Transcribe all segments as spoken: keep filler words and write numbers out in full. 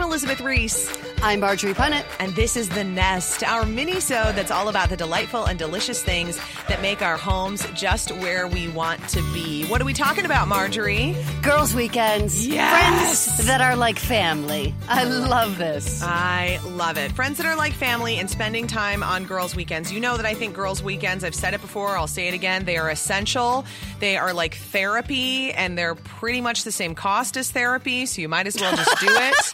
Elizabeth Reese. I'm Marjorie Punnett. And this is The Nest, our mini-sode that's all about the delightful and delicious things that make our homes just where we want to be. What are we talking about, Marjorie? Girls' weekends. Yes! Friends that are like family. I love this. I love it. Friends that are like family and spending time on girls' weekends. You know that I think girls' weekends, I've said it before, I'll say it again, they are essential. They are like therapy, and they're pretty much the same cost as therapy, so you might as well just do it.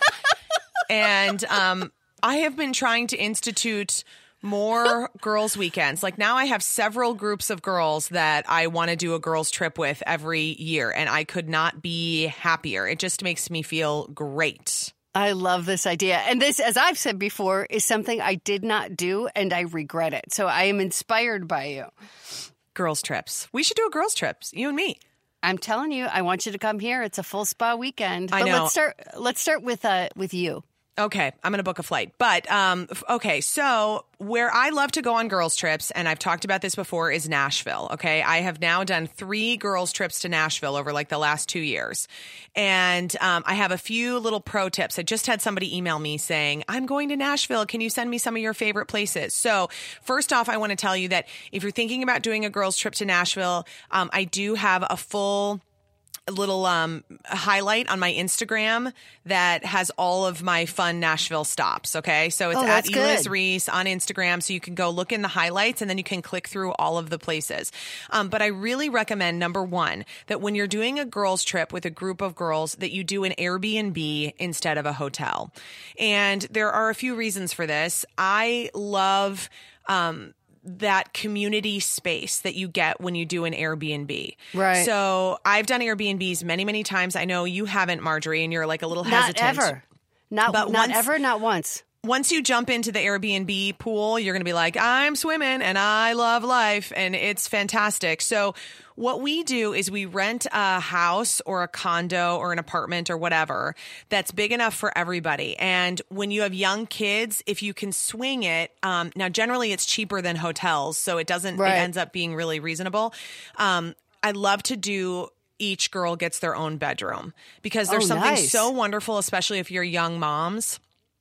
And um, I have been trying to institute more girls' weekends. Like now I have several groups of girls that I want to do a girls' trip with every year, and I could not be happier. It just makes me feel great. I love this idea. And this, as I've said before, is something I did not do, and I regret it. So I am inspired by you. Girls' trips. We should do a girls' trip, you and me. I'm telling you, I want you to come here. It's a full spa weekend. I but know. Let's start. Let's start with uh with you. Okay, I'm going to book a flight. But, um, okay, so where I love to go on girls' trips, and I've talked about this before, is Nashville, okay? I have now done three girls' trips to Nashville over like the last two years. And um, I have a few little pro tips. I just had somebody email me saying, I'm going to Nashville. Can you send me some of your favorite places? So first off, I want to tell you that if you're thinking about doing a girls' trip to Nashville, um, I do have a full... a little um, highlight on my Instagram that has all of my fun Nashville stops. Okay. So it's oh, at good. Eliz Reese on Instagram. So you can go look in the highlights and then you can click through all of the places. Um, but I really recommend, number one, that when you're doing a girls trip with a group of girls, that you do an Airbnb instead of a hotel. And there are a few reasons for this. I love, um, that community space that you get when you do an Airbnb. Right. So I've done Airbnbs many, many times. I know you haven't, Marjorie, and you're like a little hesitant. Not ever. Not, but not once, ever, not once. Once you jump into the Airbnb pool, you're going to be like, I'm swimming and I love life, and it's fantastic. So what we do is we rent a house or a condo or an apartment or whatever that's big enough for everybody. And when you have young kids, if you can swing it, um, now generally it's cheaper than hotels, so it doesn't, right. it ends up being really reasonable. Um, I love to do each girl gets their own bedroom because there's oh, something nice. so wonderful, especially if you're young moms,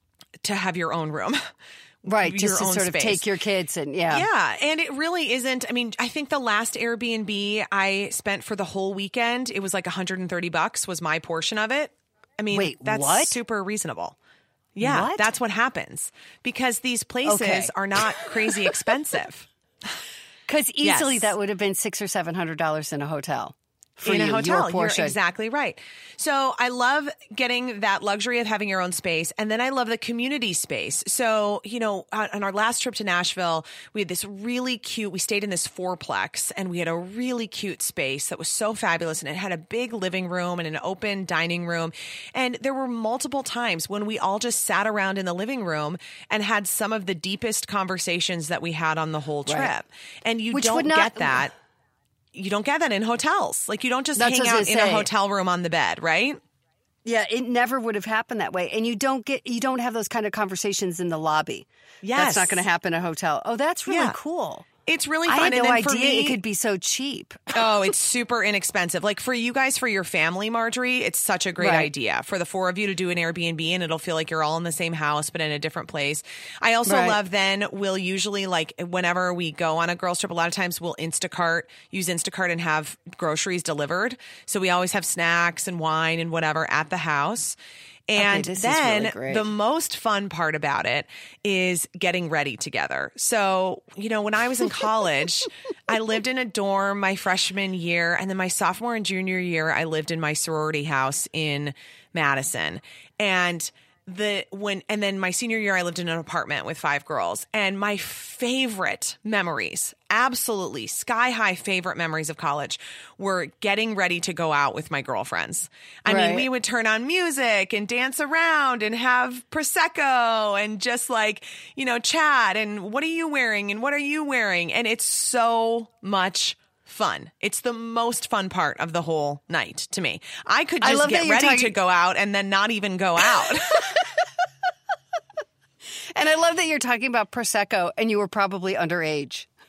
to have your own room. Right, just your to own sort space. of take your kids and yeah. Yeah, and it really isn't. I mean, I think the last Airbnb I spent for the whole weekend, it was like one hundred thirty bucks was my portion of it. I mean, Wait, that's what? super reasonable. Yeah, what? that's what happens because these places Okay. are not crazy expensive. Because easily Yes. that would have been six or seven hundred dollars in a hotel. For in you, a hotel. your portion. You're exactly right. So I love getting that luxury of having your own space. And then I love the community space. So, you know, on, on our last trip to Nashville, we had this really cute, we stayed in this fourplex and we had a really cute space that was so fabulous. And it had a big living room and an open dining room. And there were multiple times when we all just sat around in the living room and had some of the deepest conversations that we had on the whole trip. Right. And you Which don't would not- get that. You don't get that in hotels. Like you don't just That's hang what I was out in gonna a say. hotel room on the bed, right? Yeah, it never would have happened that way. And you don't get you don't have those kind of conversations in the lobby. Yes. That's not going to happen in a hotel. Oh, that's really Yeah. cool. It's really I fun. had and no then for idea me, it could be so cheap. oh, it's super inexpensive. Like for you guys, for your family, Marjorie, it's such a great Right. idea for the four of you to do an Airbnb and it'll feel like you're all in the same house, but in a different place. I also Right. love then we'll usually like whenever we go on a girls trip, a lot of times we'll Instacart, use Instacart and have groceries delivered. So we always have snacks and wine and whatever at the house. And this is then really great. the most fun part about it is getting ready together. So, you know, when I was in college, I lived in a dorm my freshman year. And then my sophomore and junior year, I lived in my sorority house in Madison. And the when and then my senior year I lived in an apartment with five girls, and my favorite memories, absolutely sky high favorite memories of college were getting ready to go out with my girlfriends. I Right. mean, we would turn on music and dance around and have Prosecco and just like, you know, chat and what are you wearing and what are you wearing? And it's so much fun. It's the most fun part of the whole night to me. I could I just love that get you're ready talking- to go out and then not even go out. And I love that you're talking about Prosecco and you were probably underage.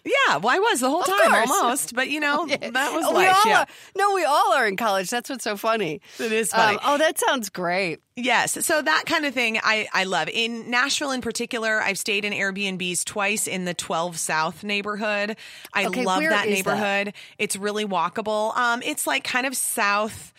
Yeah, well, I was the whole Of time course. almost, but you know, that was Oh, we life. all Yeah. are. No, we all are in college. That's what's so funny. It is funny. Um, oh, that sounds great. Yes. So that kind of thing I, I love. In Nashville in particular, I've stayed in Airbnbs twice in the twelve South neighborhood. I Okay, love where that is neighborhood. It's really walkable. Um, it's like kind of south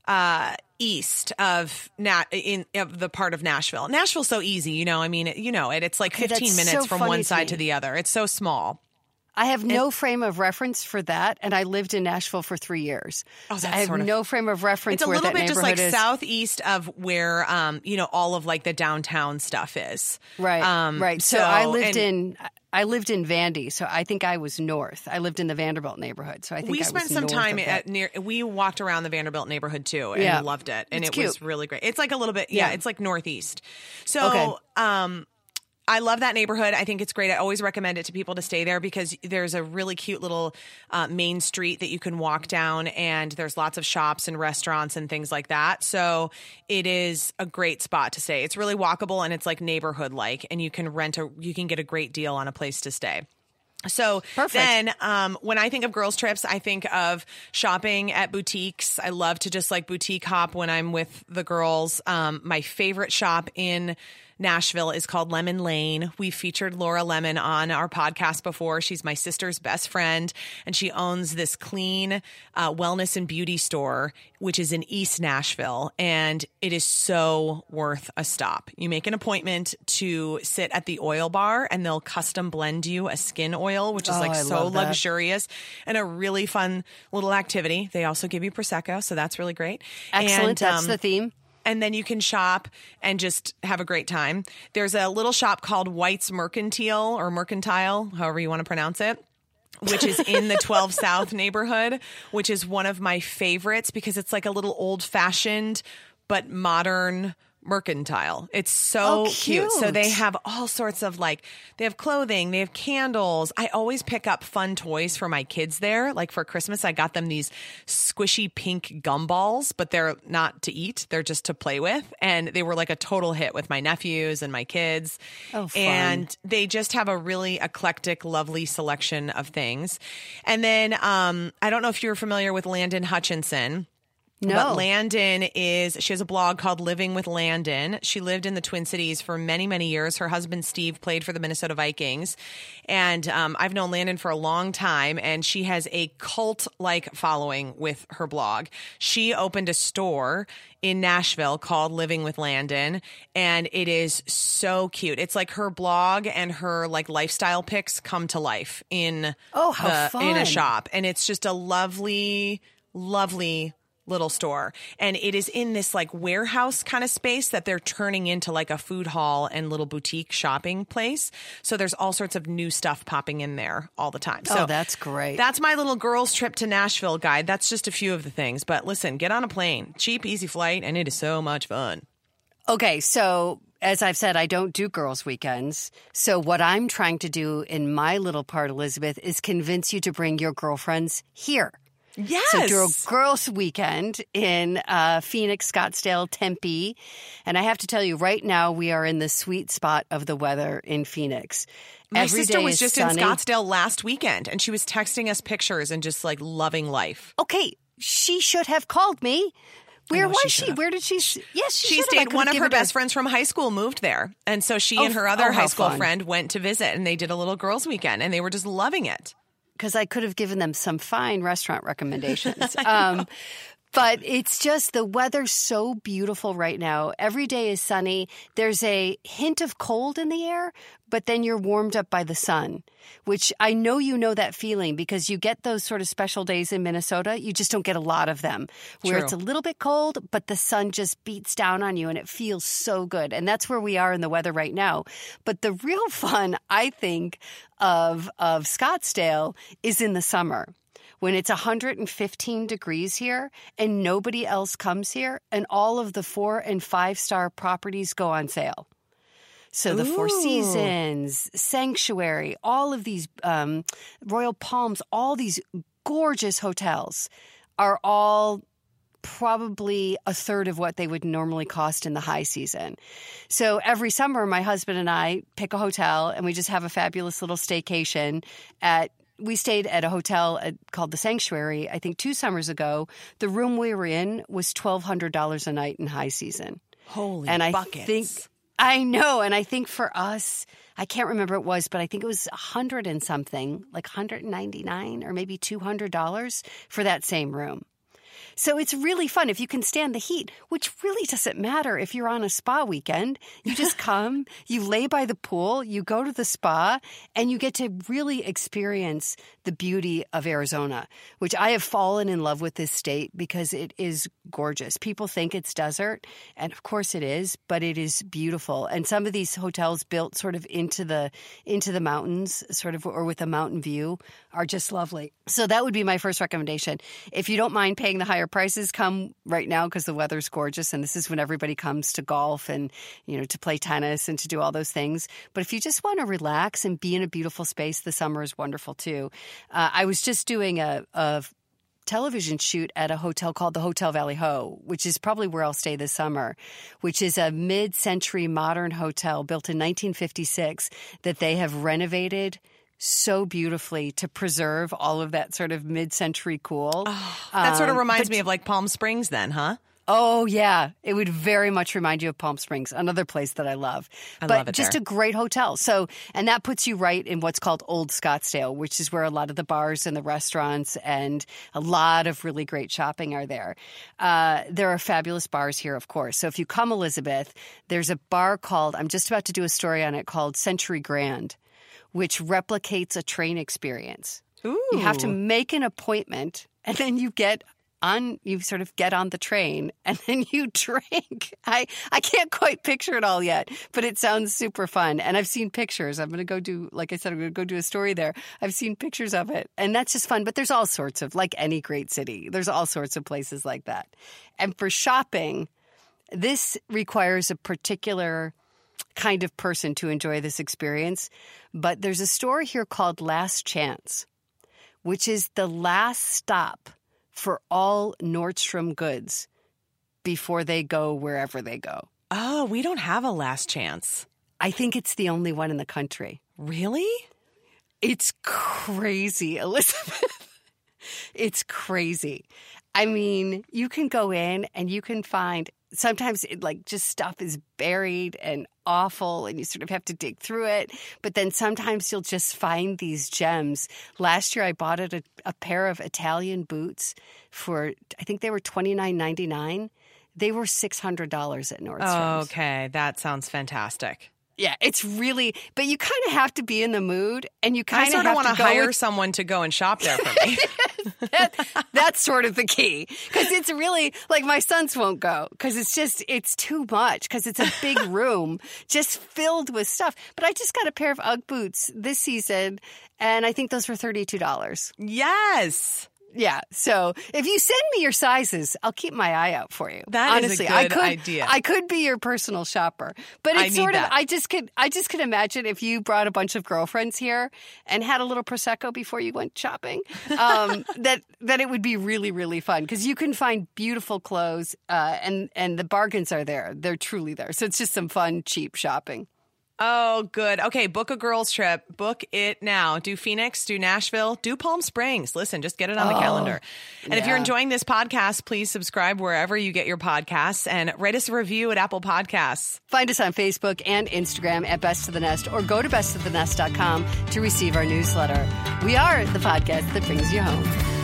uh east of Na- in of the part of Nashville. Nashville's so easy, you know. I mean, you know it. It's like Okay, fifteen that's minutes so from funny one to side me. to the other. It's so small. I have no frame of reference for that, and I lived in Nashville for three years. Oh, So that's I have sort of- no frame of reference It's a where little that bit just like neighborhood is. southeast of where um you know all of like the downtown stuff is. Right, Um, right. So, I so- lived and- in I lived in Vandy, so I think I was north. I lived in the Vanderbilt neighborhood, so I think We I spent was some north time of at that. near. We walked around the Vanderbilt neighborhood too, and Yeah. loved it. And It's it was cute. really great. It's like a little bit, yeah. Yeah. It's like northeast. So, Okay. um, I love that neighborhood. I think it's great. I always recommend it to people to stay there because there's a really cute little uh, main street that you can walk down, and there's lots of shops and restaurants and things like that. So it is a great spot to stay. It's really walkable and it's like neighborhood like, and you can rent a, you can get a great deal on a place to stay. So Perfect. then um, when I think of girls trips, I think of shopping at boutiques. I love to just like boutique hop when I'm with the girls. Um, my favorite shop in Nashville is called Lemon Lane. We featured Laura Lemon on our podcast before. She's my sister's best friend, and she owns this clean uh, wellness and beauty store, which is in East Nashville, and it is so worth a stop. You make an appointment to sit at the oil bar, and they'll custom blend you a skin oil, which is Oh, like I so love that. luxurious and a really fun little activity. They also give you Prosecco, so that's really great. Excellent. And, That's um, the theme. and then you can shop and just have a great time. There's a little shop called White's Mercantile or Mercantile, however you want to pronounce it, which is in the twelve South neighborhood, which is one of my favorites because it's like a little old fashioned but modern mercantile. It's so Oh, cute. So they cute. have all sorts of like, they have clothing, they have candles. I always pick up fun toys for my kids there. Like for Christmas, I got them these squishy pink gumballs, but they're not to eat. They're just to play with. And they were like a total hit with my nephews and my kids. Oh, fun. And they just have a really eclectic, lovely selection of things. And then um, I don't know if you're familiar with Landon Hutchinson. No. But Landon is, she has a blog called Living with Landon. She lived in the Twin Cities for many, many years. Her husband, Steve, played for the Minnesota Vikings. And um, I've known Landon for a long time, and she has a cult-like following with her blog. She opened a store in Nashville called Living with Landon, and it is so cute. It's like her blog and her like lifestyle pics come to life in, Oh, how the, in a fun. shop. And it's just a lovely, lovely little store, and it is in this like warehouse kind of space that they're turning into like a food hall and little boutique shopping place. So there's all sorts of new stuff popping in there all the time. So Oh, that's great. That's my little girls trip to Nashville guide. That's just a few of the things, but listen, get on a plane, cheap, easy flight, and it is so much fun. Okay, so as I've said, I don't do girls' weekends. So what I'm trying to do in my little part, Elizabeth, is convince you to bring your girlfriends here. Yes. So do a girls' weekend in uh, Phoenix, Scottsdale, Tempe. And I have to tell you, right now, we are in the sweet spot of the weather in Phoenix. My Every sister day was is just sunny. in Scottsdale last weekend, and she was texting us pictures and just like loving life. Okay, she should have called me. Where know was she she? should have. Where did she? s- Yes, she, She should have. I stayed. could One have of her given best friends from high school moved there, and so she Oh, and her f- other oh, high how school fun. friend went to visit, and they did a little girls' weekend, and they were just loving it. Because I could have given them some fine restaurant recommendations. um, but it's just the weather's so beautiful right now. Every day is sunny. There's a hint of cold in the air, but then you're warmed up by the sun, which I know you know that feeling because you get those sort of special days in Minnesota. You just don't get a lot of them where True. it's a little bit cold, but the sun just beats down on you and it feels so good. And that's where we are in the weather right now. But the real fun, I think, of, of Scottsdale is in the summer, when it's one hundred fifteen degrees here and nobody else comes here and all of the four and five star properties go on sale. So the Four Ooh. Seasons, Sanctuary, all of these um, Royal Palms, all these gorgeous hotels are all probably a third of what they would normally cost in the high season. So every summer, my husband and I pick a hotel and we just have a fabulous little staycation at We stayed at a hotel at, called The Sanctuary, I think two summers ago. The room we were in was twelve hundred dollars a night in high season. Holy and I buckets. Think, I know. And I think for us, I can't remember what it was, but I think it was one hundred and something, like one hundred ninety-nine or maybe two hundred dollars for that same room. So it's really fun if you can stand the heat, which really doesn't matter if you're on a spa weekend. You just come, you lay by the pool, you go to the spa, and you get to really experience the beauty of Arizona, which I have fallen in love with this state because it is gorgeous. People think it's desert, and of course it is, but it is beautiful. And some of these hotels built sort of into the into the mountains, sort of, or with a mountain view, are just lovely. So that would be my first recommendation. If you don't mind paying the higher prices, come right now because the weather's gorgeous, and this is when everybody comes to golf and, you know, to play tennis and to do all those things. But if you just want to relax and be in a beautiful space, the summer is wonderful too. Uh, I was just doing a, a television shoot at a hotel called the Hotel Valley Ho, which is probably where I'll stay this summer, which is a mid-century modern hotel built in nineteen fifty-six that they have renovated so beautifully to preserve all of that sort of mid-century cool. Oh, that sort of reminds um, me of like Palm Springs then, huh? Oh, yeah. It would very much remind you of Palm Springs, another place that I love. I but love it just there. a great hotel. So, and that puts you right in what's called Old Scottsdale, which is where a lot of the bars and the restaurants and a lot of really great shopping are there. Uh, there are fabulous bars here, of course. So if you come, Elizabeth, there's a bar called, I'm just about to do a story on it, called Century Grand, which replicates a train experience. Ooh. You have to make an appointment, and then you get on, you sort of get on the train, and then you drink. I, I can't quite picture it all yet, but it sounds super fun. And I've seen pictures. I'm going to go do, like I said, I'm going to go do a story there. I've seen pictures of it, and that's just fun. But there's all sorts of, like any great city, there's all sorts of places like that. And for shopping, this requires a particular kind of person to enjoy this experience. But there's a store here called Last Chance, which is the last stop for all Nordstrom goods before they go wherever they go. Oh, we don't have a Last Chance. I think it's the only one in the country. Really? It's crazy, Elizabeth. It's crazy. I mean, you can go in and you can find, sometimes it, like, just stuff is buried and awful and you sort of have to dig through it. But then sometimes you'll just find these gems. Last year I bought it a, a pair of Italian boots for, I think they were twenty-nine ninety-nine. They were six hundred dollars at Nordstrom's. Oh, okay. That sounds fantastic. Yeah, it's really, but you kind of have to be in the mood, and you kind I of sort have of want to to hire with, someone to go and shop there for me. that, that's sort of the key, because it's really, like, my sons won't go because it's just, it's too much, because it's a big room just filled with stuff. But I just got a pair of Ugg boots this season, and I think those were thirty-two dollars. Yes. Yeah. So if you send me your sizes, I'll keep my eye out for you. That is a Honestly, good I could, idea. I could be your personal shopper. But I it's need sort of, that. I just could, I just could imagine if you brought a bunch of girlfriends here and had a little Prosecco before you went shopping, um, that, that it would be really, really fun, because you can find beautiful clothes, uh, and, and the bargains are there. They're truly there. So it's just some fun, cheap shopping. Oh, good. Okay, book a girls trip. Book it now. Do Phoenix, do Nashville, do Palm Springs. Listen, just get it on the Oh, calendar. And if you're yeah. enjoying this podcast, please subscribe wherever you get your podcasts and write us a review at Apple Podcasts. Find us on Facebook and Instagram at Best of the Nest, or go to best of the nest dot com to receive our newsletter. We are the podcast that brings you home.